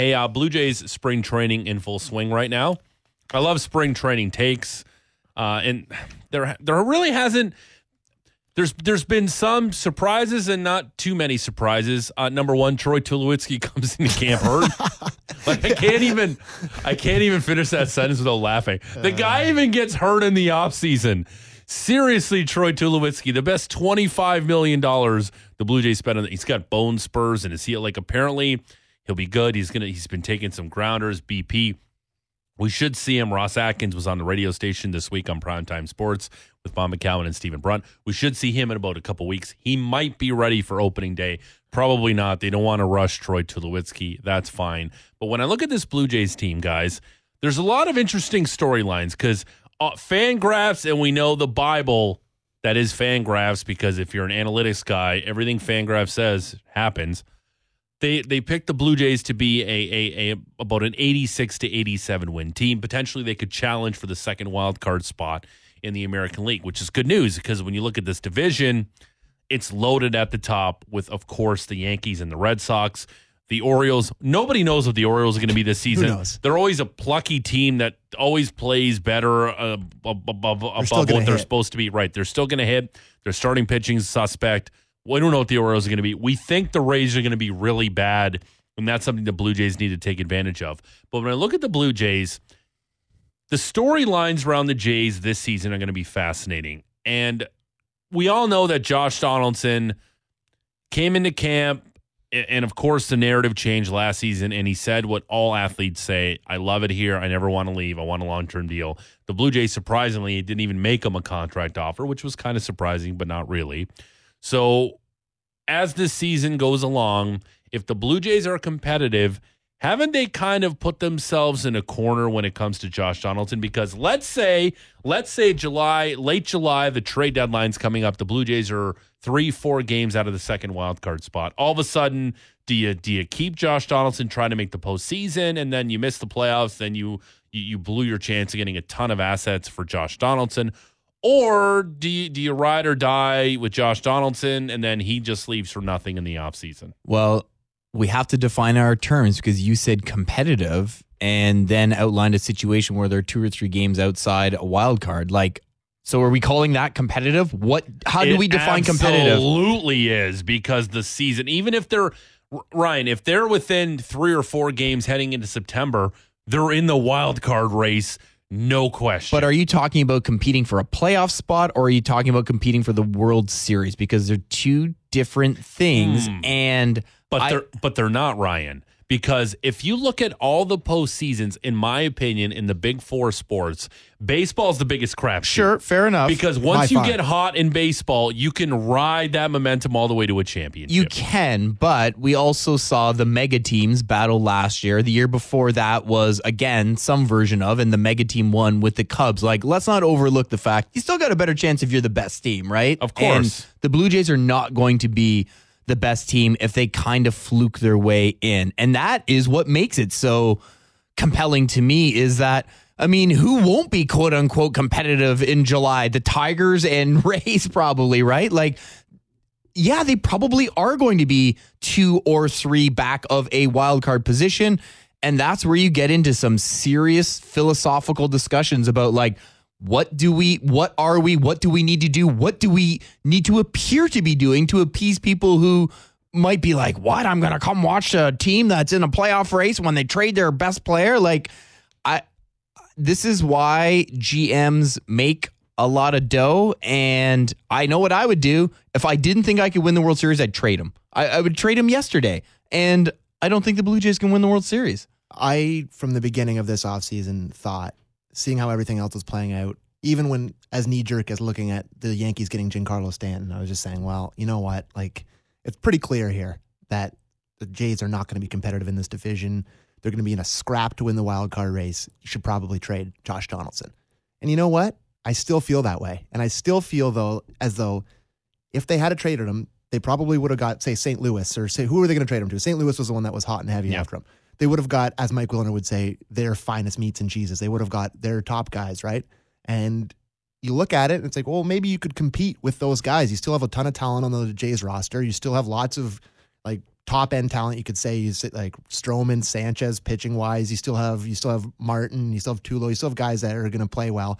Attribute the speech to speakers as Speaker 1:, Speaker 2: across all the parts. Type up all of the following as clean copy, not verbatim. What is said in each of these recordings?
Speaker 1: Hey, Blue Jays spring training in full swing right now. I love spring training takes, and there really hasn't. There's been some surprises and not too many surprises. Number one, Troy Tulowitzki comes into camp hurt. Like I can't even finish that sentence without laughing. The guy even gets hurt in the offseason. Seriously, Troy Tulowitzki, the best $25 million the Blue Jays spent on. He's got bone spurs in his heel. Like apparently he'll be good. He's been taking some grounders, BP. We should see him. Ross Atkins was on the radio station this week on Primetime Sports with Bob McCowan and Stephen Brunt. We should see him in about a couple weeks. He might be ready for opening day. Probably not. They don't want to rush Troy Tulowitzki. That's fine. But when I look at this Blue Jays team, guys, there's a lot of interesting storylines because Fangraphs, and we know the Bible that is Fangraphs, because if you're an analytics guy, everything Fangraphs says happens. They picked the Blue Jays to be a about an 86 to 87 win team. Potentially, they could challenge for the second wild card spot in the American League, which is good news because when you look at this division, it's loaded at the top with, of course, the Yankees and the Red Sox. The Orioles, nobody knows what the Orioles are going to be this season.
Speaker 2: Who knows? They're
Speaker 1: always a plucky team that always plays better above what they're supposed to be. Right, they're still going to hit. Their starting pitching is suspect. We don't know what the Orioles are going to be. We think the Rays are going to be really bad, and that's something the Blue Jays need to take advantage of. But when I look at the Blue Jays, the storylines around the Jays this season are going to be fascinating. And we all know that Josh Donaldson came into camp, and of course the narrative changed last season, and he said what all athletes say: I love it here. I never want to leave. I want a long-term deal. The Blue Jays, surprisingly, didn't even make him a contract offer, which was kind of surprising, but not really. So as this season goes along, if the Blue Jays are competitive, haven't they kind of put themselves in a corner when it comes to Josh Donaldson? Because let's say late July, the trade deadline's coming up. The Blue Jays are 3-4 games out of the second wild card spot. All of a sudden, do you keep Josh Donaldson trying to make the postseason, and then you miss the playoffs, then you blew your chance of getting a ton of assets for Josh Donaldson? Or do you ride or die with Josh Donaldson, and then he just leaves for nothing in the offseason?
Speaker 2: Well, we have to define our terms because you said competitive and then outlined a situation where they're 2 or 3 games outside a wild card. Like, so are we calling that competitive? How do we define competitive?
Speaker 1: Absolutely is, because the season, even if they're, Ryan, if they're within 3 or 4 games heading into September, they're in the wild card race. No question.
Speaker 2: But are you talking about competing for a playoff spot, or are you talking about competing for the World Series? Because they're two different things.
Speaker 1: But they're not, Ryan. Because if you look at all the postseasons, in my opinion, in the big 4 sports, baseball's the biggest crapshoot.
Speaker 2: Sure, fair enough.
Speaker 1: Because once you get hot in baseball, you can ride that momentum all the way to a championship.
Speaker 2: You can, but we also saw the mega teams battle last year. The year before that was, again, some version of, and the mega team won with the Cubs. Like, let's not overlook the fact you still got a better chance if you're the best team, right?
Speaker 1: Of course.
Speaker 2: And the Blue Jays are not going to be the best team if they kind of fluke their way in. And that is what makes it so compelling to me, is that, I mean, who won't be quote unquote competitive in July? The Tigers and Rays probably, right? Like, yeah, they probably are going to be 2 or 3 back of a wild card position. And that's where you get into some serious philosophical discussions about, like, what are we, what do we need to do? What do we need to appear to be doing to appease people who might be like, what? I'm going to come watch a team that's in a playoff race when they trade their best player. Like, this is why GMs make a lot of dough. And I know what I would do. If I didn't think I could win the World Series, I'd trade him. I would trade him yesterday. And I don't think the Blue Jays can win the World Series.
Speaker 3: I, from the beginning of this offseason, thought, seeing how everything else was playing out, even when as knee-jerk as looking at the Yankees getting Giancarlo Stanton, I was just saying, well, you know what? Like, it's pretty clear here that the Jays are not going to be competitive in this division. They're going to be in a scrap to win the wild card race. You should probably trade Josh Donaldson. And you know what? I still feel that way. And I still feel, though, as though if they had traded him, they probably would have got, say, St. Louis, or say, who were they going to trade him to? St. Louis was the one that was hot and heavy after him. They would have got, as Mike Willner would say, their finest meats and cheeses. They would have got their top guys, right? And you look at it and it's like, well, maybe you could compete with those guys. You still have a ton of talent on the Jays roster. You still have lots of like top end talent. You could say you like Stroman, Sanchez, pitching wise. You still have Martin. You still have Tulo. You still have guys that are going to play well.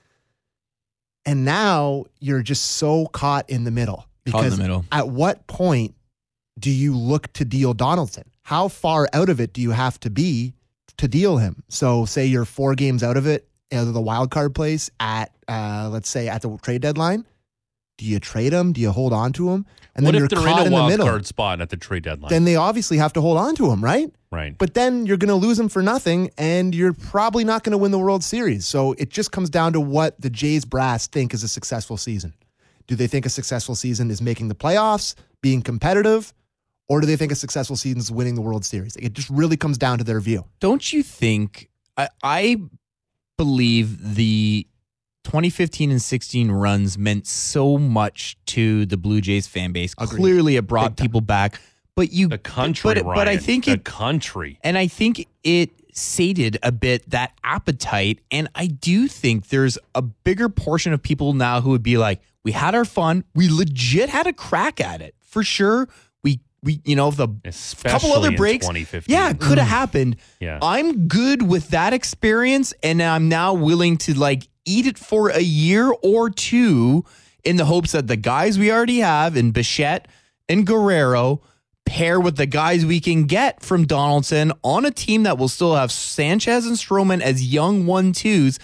Speaker 3: And now you're just so caught in the middle. Because at what point do you look to deal Donaldson? How far out of it do you have to be to deal him? So say you're 4 games out of it, out of the wild card place at, let's say, at the trade deadline. Do you trade him? Do you hold on to him? And
Speaker 1: what
Speaker 3: then
Speaker 1: if
Speaker 3: you're
Speaker 1: they're
Speaker 3: caught
Speaker 1: in a
Speaker 3: the
Speaker 1: wild
Speaker 3: middle.
Speaker 1: card spot at the trade deadline?
Speaker 3: Then they obviously have to hold on to him, right?
Speaker 1: Right.
Speaker 3: But then you're going to lose him for nothing, and you're probably not going to win the World Series. So it just comes down to what the Jays brass think is a successful season. Do they think a successful season is making the playoffs, being competitive, or do they think a successful season is winning the World Series? It just really comes down to their view.
Speaker 2: Don't you think, I believe the 2015 and 16 runs meant so much to the Blue Jays fan base.
Speaker 3: Agreed.
Speaker 2: Clearly it brought people back. But
Speaker 1: the country,
Speaker 2: but I think
Speaker 1: the country.
Speaker 2: And I think it sated a bit that appetite. And I do think there's a bigger portion of people now who would be like, we had our fun. We legit had a crack at it. For sure. We the
Speaker 1: especially
Speaker 2: couple other breaks.
Speaker 1: 2015.
Speaker 2: Yeah, it could have happened.
Speaker 1: Yeah.
Speaker 2: I'm good with that experience. And I'm now willing to eat it for a year or two in the hopes that the guys we already have in Bichette and Guerrero pair with the guys we can get from Donaldson on a team that will still have Sanchez and Stroman as young 1-2s.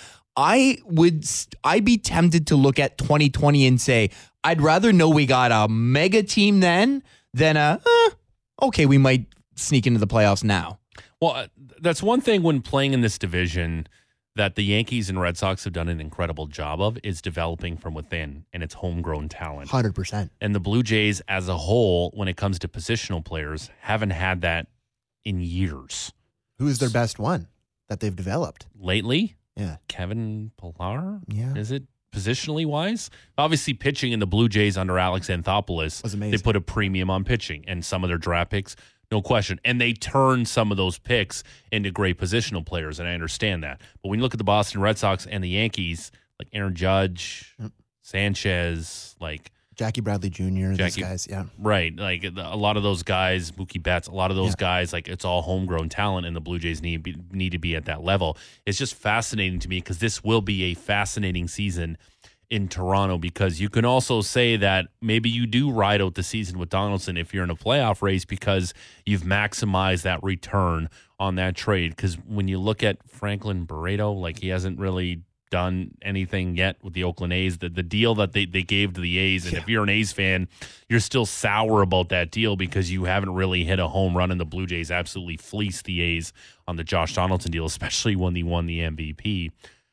Speaker 2: I'd be tempted to look at 2020 and say, I'd rather know we got a mega team then than okay, we might sneak into the playoffs now.
Speaker 1: Well, that's one thing when playing in this division that the Yankees and Red Sox have done an incredible job of is developing from within and its homegrown talent.
Speaker 3: 100%.
Speaker 1: And the Blue Jays as a whole, when it comes to positional players, haven't had that in years.
Speaker 3: Who is their best one that they've developed?
Speaker 1: Lately?
Speaker 3: Yeah.
Speaker 1: Kevin Pillar?
Speaker 3: Yeah.
Speaker 1: Is it positionally wise? Obviously, pitching in the Blue Jays under Alex Anthopoulos,
Speaker 3: was amazing.
Speaker 1: They put a premium on pitching, and some of their draft picks, no question. And they turned some of those picks into great positional players, and I understand that. But when you look at the Boston Red Sox and the Yankees, like Aaron Judge, Sanchez,
Speaker 3: Jackie Bradley Jr., these guys, yeah.
Speaker 1: Right. A lot of those guys, Mookie Betts, a lot of those guys, it's all homegrown talent, and the Blue Jays need to be at that level. It's just fascinating to me because this will be a fascinating season in Toronto, because you can also say that maybe you do ride out the season with Donaldson if you're in a playoff race because you've maximized that return on that trade. Because when you look at Franklin Barreto, he hasn't really done anything yet with the Oakland A's. The deal that they gave to the A's, and if you're an A's fan, you're still sour about that deal because you haven't really hit a home run, and the Blue Jays absolutely fleeced the A's on the Josh Donaldson deal, especially when they won the MVP.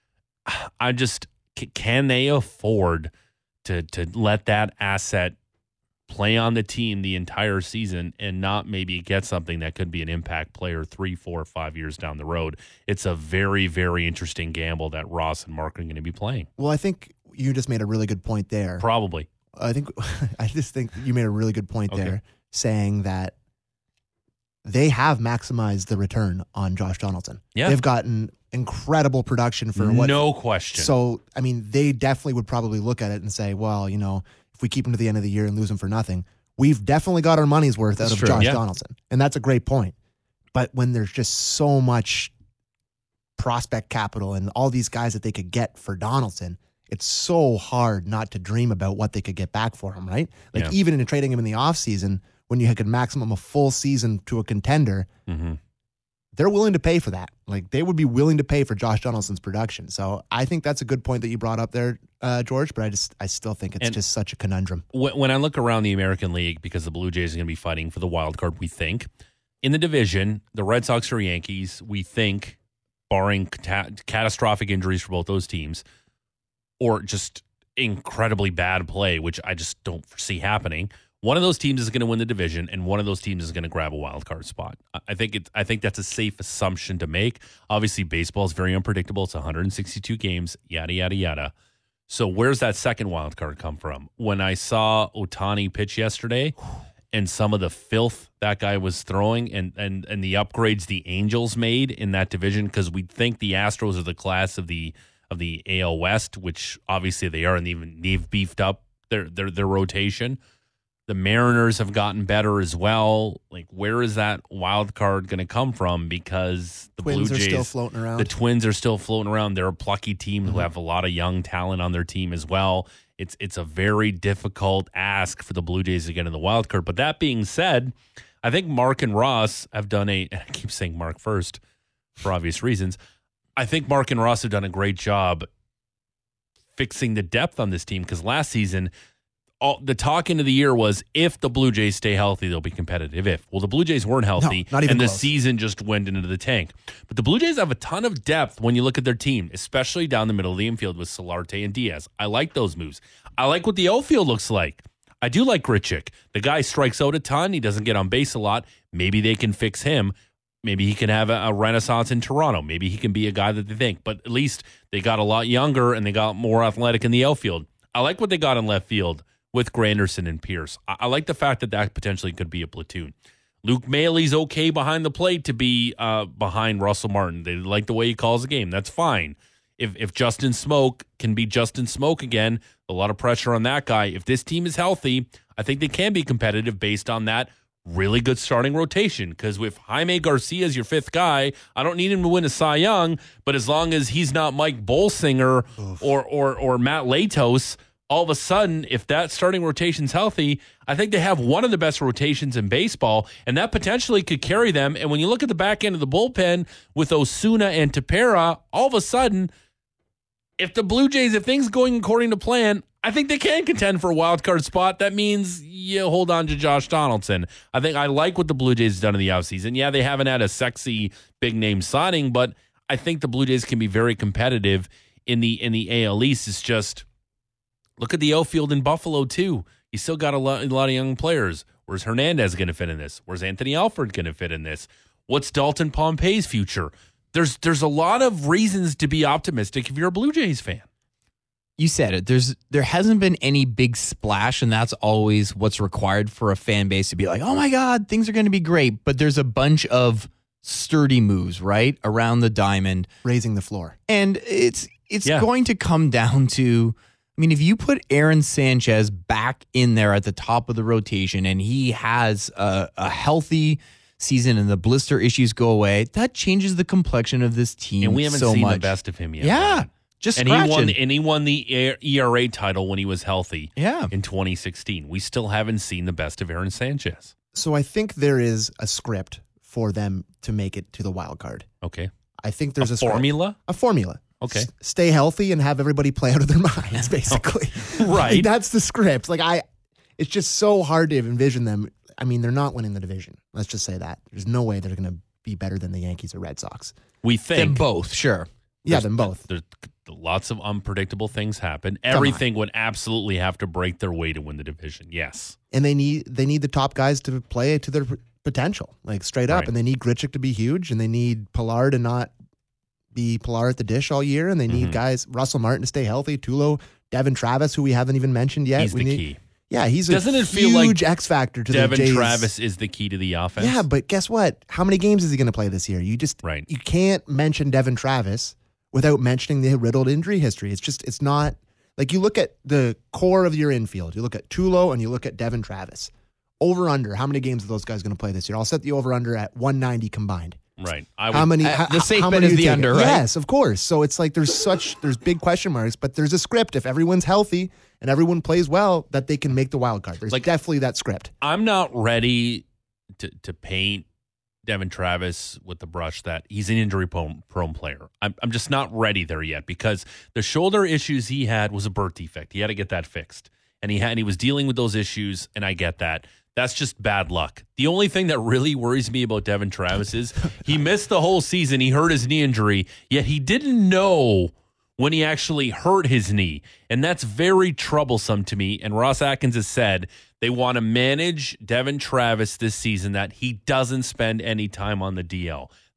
Speaker 1: Can they afford to let that asset play on the team the entire season and not maybe get something that could be an impact player 3, 4, 5 years down the road? It's a very, very interesting gamble that Ross and Mark are going to be playing.
Speaker 3: Well, I think you just made a really good point there.
Speaker 1: Probably.
Speaker 3: I just think you made a really good point there, saying that they have maximized the return on Josh Donaldson.
Speaker 1: Yeah.
Speaker 3: They've gotten incredible production for what.
Speaker 1: No question.
Speaker 3: So, they definitely would probably look at it and say, well, if we keep him to the end of the year and lose him for nothing, we've definitely got our money's worth out of Josh Donaldson. And that's a great point. But when there's just so much prospect capital and all these guys that they could get for Donaldson, it's so hard not to dream about what they could get back for him, right? Even in trading him in the offseason, when you could maximum a full season to a contender, they're willing to pay for that. They would be willing to pay for Josh Donaldson's production. So I think that's a good point that you brought up there, George, but I still think it's just such a conundrum.
Speaker 1: When I look around the American League, because the Blue Jays are going to be fighting for the wild card, we think, in the division, the Red Sox or Yankees, we think, barring catastrophic injuries for both those teams, or just incredibly bad play, which I just don't foresee happening, one of those teams is going to win the division, and one of those teams is going to grab a wild card spot. I think that's a safe assumption to make. Obviously, baseball is very unpredictable. It's 162 games, yada, yada, yada. So where's that second wild card come from? When I saw Ohtani pitch yesterday and some of the filth that guy was throwing and the upgrades the Angels made in that division, because we'd think the Astros are the class of the AL West, which obviously they are, and they've beefed up their rotation. The Mariners have gotten better as well. Like, where is that wild card going to come from? Because the
Speaker 3: Twins
Speaker 1: Blue Jays
Speaker 3: are still floating around.
Speaker 1: The Twins are still floating around. They're a plucky team who have a lot of young talent on their team as well. It's a very difficult ask for the Blue Jays to get in the wild card. But that being said, I think Mark and Ross have done I keep saying Mark first for obvious reasons. I think Mark and Ross have done a great job fixing the depth on this team, because last season, the talk into the year was, if the Blue Jays stay healthy, they'll be competitive. Well, the Blue Jays weren't healthy,
Speaker 3: not even
Speaker 1: and the
Speaker 3: close.
Speaker 1: season just went into the tank. But the Blue Jays have a ton of depth when you look at their team, especially down the middle of the infield with Solarte and Diaz. I like those moves. I like what the outfield looks like. I do like Grichuk. The guy strikes out a ton. He doesn't get on base a lot. Maybe they can fix him. Maybe he can have a renaissance in Toronto. Maybe he can be a guy that they think. But at least they got a lot younger and they got more athletic in the outfield. I like what they got in left field with Granderson and Pierce. I like the fact that potentially could be a platoon. Luke Mailey's okay behind the plate to be behind Russell Martin. They like the way he calls the game. That's fine. If Justin Smoke can be Justin Smoke again, a lot of pressure on that guy. If this team is healthy, I think they can be competitive based on that really good starting rotation. Because with Jaime Garcia as your fifth guy, I don't need him to win a Cy Young, but as long as he's not Mike Bolsinger or Matt Latos, all of a sudden, if that starting rotation's healthy, I think they have one of the best rotations in baseball, and that potentially could carry them. And when you look at the back end of the bullpen with Osuna and Tepera, all of a sudden, if the Blue Jays, if things going according to plan, I think they can contend for a wild card spot. That means you hold on to Josh Donaldson. I like what the Blue Jays have done in the offseason. Yeah, they haven't had a sexy big name signing, but I think the Blue Jays can be very competitive in the AL East. It's just, look at the outfield in Buffalo too. You still got a lot of young players. Where's Hernandez going to fit in this? Where's Anthony Alford going to fit in this? What's Dalton Pompey's future? There's a lot of reasons to be optimistic if you're a Blue Jays fan.
Speaker 2: You said it. There hasn't been any big splash, and that's always what's required for a fan base to be like, oh my God, things are going to be great. But there's a bunch of sturdy moves, right, around the diamond.
Speaker 3: Raising the floor.
Speaker 2: And it's going to come down to, I mean, if you put Aaron Sanchez back in there at the top of the rotation and he has a healthy season and the blister issues go away, that changes the complexion of this team.
Speaker 1: And we haven't
Speaker 2: so
Speaker 1: seen
Speaker 2: much.
Speaker 1: the best of him yet.
Speaker 2: Yeah.
Speaker 1: Right?
Speaker 2: Just
Speaker 1: and he won the ERA title when he was healthy.
Speaker 2: Yeah.
Speaker 1: In 2016. We still haven't seen the best of Aaron Sanchez.
Speaker 3: So I think there is a script for them to make it to the wild card.
Speaker 1: Okay.
Speaker 3: I think there's a
Speaker 1: formula.
Speaker 3: A formula.
Speaker 1: Okay.
Speaker 3: Stay healthy and have everybody play out of their minds, basically.
Speaker 1: Right.
Speaker 3: Like, that's the script. It's just so hard to envision them. I mean, they're not winning the division. Let's just say that. There's no way they're going to be better than the Yankees or Red Sox.
Speaker 1: We think.
Speaker 2: Them both, sure.
Speaker 3: Yeah, them both.
Speaker 1: There's lots of unpredictable things happen. Everything would absolutely have to break their way to win the division. Yes.
Speaker 3: And they need the top guys to play to their potential, like straight up.
Speaker 1: Right.
Speaker 3: And they need Grichuk to be huge, and they need Pilar to not be Pilar at the dish all year. And they need guys, Russell Martin to stay healthy, Tulo, Devin Travis, who we haven't even mentioned yet.
Speaker 1: He's the key.
Speaker 3: Yeah, he's
Speaker 1: Doesn't
Speaker 3: a
Speaker 1: it feel like
Speaker 3: huge X factor to
Speaker 1: Devin
Speaker 3: the Jays.
Speaker 1: Travis is the key to the offense.
Speaker 3: Yeah, but guess what? How many games is he going to play this year? You can't mention Devin Travis without mentioning the riddled injury history. It's not like, you look at the core of your infield. You look at Tulo and you look at Devin Travis. Over under, how many games are those guys going to play this year? I'll set the over under at 190 combined.
Speaker 1: Right.
Speaker 2: The safe bet is the under, right?
Speaker 3: Yes, of course. So it's like there's big question marks, but there's a script. If everyone's healthy and everyone plays well, that they can make the wild card. There's definitely that script.
Speaker 1: I'm not ready to paint Devin Travis with the brush that he's an injury prone player. I'm just not ready there yet, because the shoulder issues he had was a birth defect. He had to get that fixed, and he was dealing with those issues, and I get that. That's just bad luck. The only thing that really worries me about Devin Travis is he missed the whole season. He hurt his knee injury, yet he didn't know when he actually hurt his knee. And that's very troublesome to me. And Ross Atkins has said they want to manage Devin Travis this season, that he doesn't spend any time on the DL.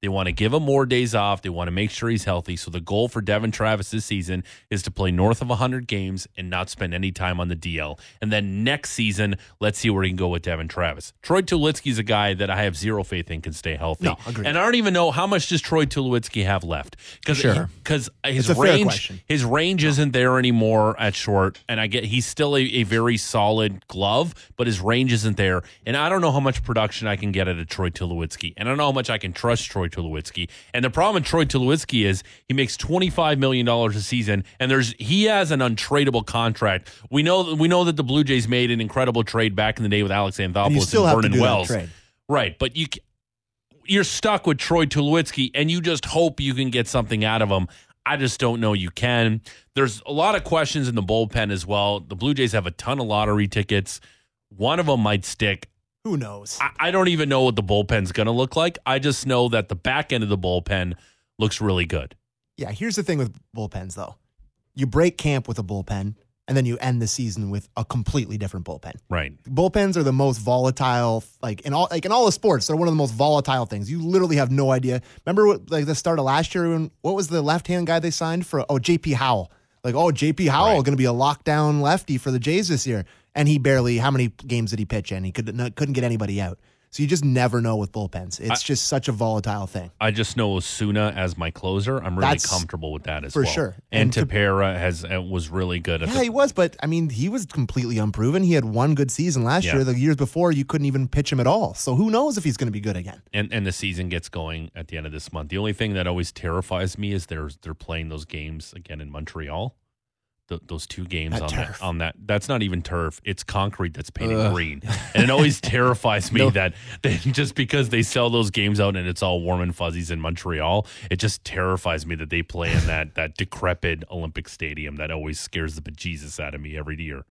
Speaker 1: They want to give him more days off. They want to make sure he's healthy. So the goal for Devin Travis this season is to play north of 100 games and not spend any time on the DL. And then next season, let's see where he can go with Devin Travis. Troy Tulowitzki's a guy that I have zero faith in can stay healthy.
Speaker 3: No, agreed.
Speaker 1: And I don't even know how much does Troy Tulowitzki have left. Because
Speaker 3: It's a fair question.
Speaker 1: his range isn't there anymore at short. And I get he's still a very solid glove, but his range isn't there. And I don't know how much production I can get out of Troy Tulowitzki. And I don't know how much I can trust Troy Tulowitzki. And the problem with Troy Tulowitzki is he makes $25 million a season, and he has an untradeable contract. We know that the Blue Jays made an incredible trade back in the day with Alex Anthopoulos and
Speaker 3: have to
Speaker 1: Vernon
Speaker 3: do that
Speaker 1: Wells.
Speaker 3: trade.
Speaker 1: Right, but you're stuck with Troy Tulowitzki, and you just hope you can get something out of him. I just don't know you can. There's a lot of questions in the bullpen as well. The Blue Jays have a ton of lottery tickets. One of them might stick.
Speaker 3: Who knows?
Speaker 1: I don't even know what the bullpen's going to look like. I just know that the back end of the bullpen looks really good.
Speaker 3: Yeah, here's the thing with bullpens, though. You break camp with a bullpen, and then you end the season with a completely different bullpen.
Speaker 1: Right.
Speaker 3: Bullpens are the most volatile, in all the sports, they're one of the most volatile things. You literally have no idea. Remember the start of last year what was the left-hand guy they signed for? Oh, JP Howell. JP Howell going to be a lockdown lefty for the Jays this year. And how many games did he pitch in? He couldn't get anybody out. So you just never know with bullpens. It's just such a volatile thing.
Speaker 1: I just know Osuna as my closer. I'm really comfortable with that as well.
Speaker 3: For sure.
Speaker 1: And Tepera was really good.
Speaker 3: He was, but he was completely unproven. He had one good season last year. The years before, you couldn't even pitch him at all. So who knows if he's going to be good again.
Speaker 1: And the season gets going at the end of this month. The only thing that always terrifies me is they're playing those games again in Montreal. Those two games on that that's not even turf, it's concrete that's painted green, and it always terrifies me that just because they sell those games out and it's all warm and fuzzies in Montreal, it just terrifies me that they play in that decrepit Olympic stadium that always scares the bejesus out of me every year.